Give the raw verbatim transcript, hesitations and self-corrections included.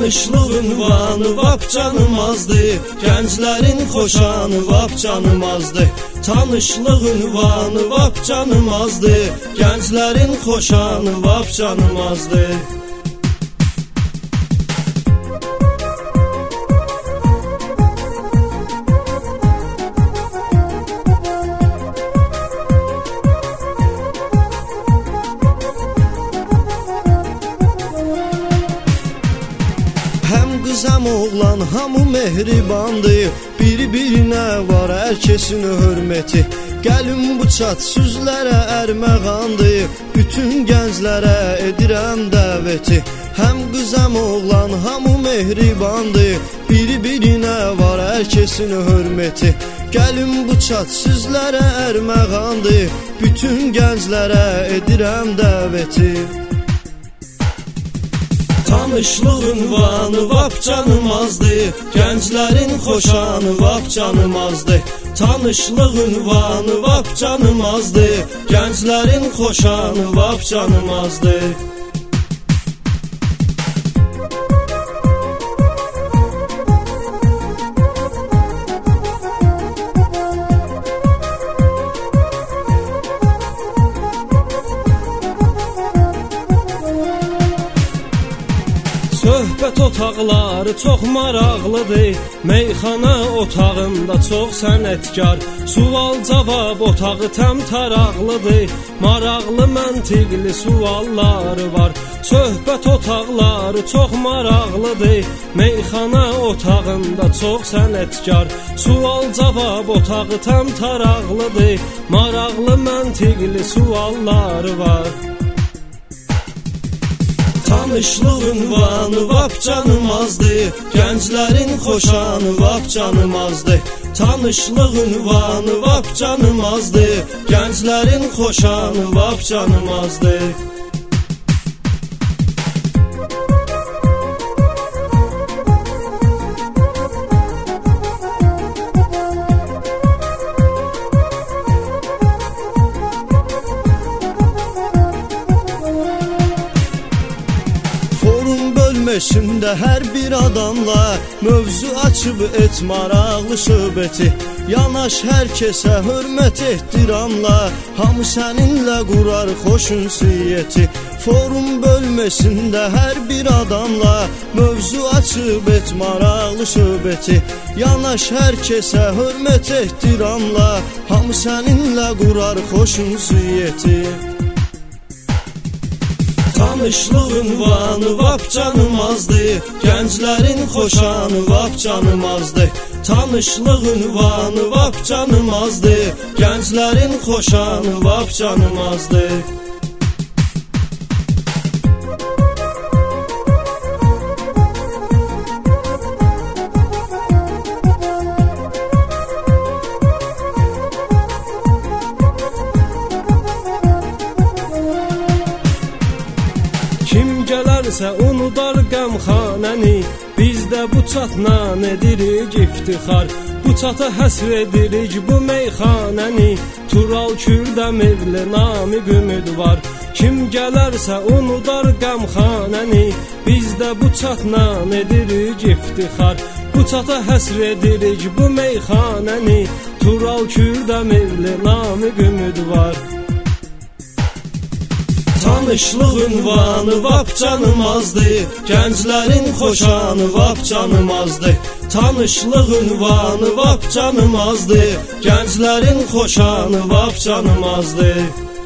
Tanışlıq ünvanı vap canımazdı, gənclərin xoşanı vap canımazdı. Tanışlıq ünvanı vap canımazdı, gənclərin xoşanı vap canımazdı. Həm qız həm oğlan hamı mehribandır, bir-birinə var hər kəsin hörməti. Gəlin bu çat sözlərə ərməğandır, bütün gənclərə edirəm dəvəti. Həm qız həm oğlan hamı mehribandır, bir-birinə var hər kəsin hörməti. Gəlin bu çat sözlərə ərməğandır, bütün gənclərə edirəm dəvəti. Tanışlıq ünvanı vap canımazdı, gənclərin xoşanı vap canımazdı. Tanışlıq ünvanı vap canımazdı, gənclərin xoşanı vap canımazdı. Söhbət otaqları çox maraqlıdır, meyxana otağında çox sənətkar. Sual-cavab otağı təmtəraqlıdır, maraqlı məntiqli sualları var. Söhbət otaqları çox maraqlıdır, meyxana otağında çox sənətkar. Sual-cavab otağı təmtəraqlıdır, maraqlı məntiqli sualları var. Tanışlıq ünvanı vap canımazdı, gənclərin xoşanı vap canımazdı. Tanışlıq ünvanı vap canımazdı, gənclərin xoşanı vap canımazdı. Bölməsində hər bir adamla mövzu açıb et maraqlı söhbəti. Yanaş hər kəsə hörmət ehtiramla, hamı səninlə qurar xoş ünsiyyəti. Forum bölməsində hər bir adamla mövzu açıb et maraqlı söhbəti. Yanaş hər kəsə hörmət ehtiramla, hamı səninlə qurar xoş ünsiyyəti. Tanışlıq ünvanı vap canımazdı, gənclərin xoşanı vap canımazdı. Tanışlıq ünvanı vap canımazdı, gənclərin xoşanı vap canımazdı. Kim gələrsə unudar qəmxanəni, biz də bu çatla edirik iftixar. Bu çata həsr edirik bu meyxanəni, Tural Kürdəmirli Namiq Ümidvar. Kim gələrsə unudar qəmxanəni, biz də bu çatla edirik iftixar. Bu çata həsr edirik bu meyxanəni, Tural Kürdəmirli Namiq Ümidvar. Tanışlıq ünvanı vap canımazdı, gənclərin xoşanı vap canımazdı. Tanışlıq ünvanı vap canımazdı, gənclərin xoşanı vap canımazdı.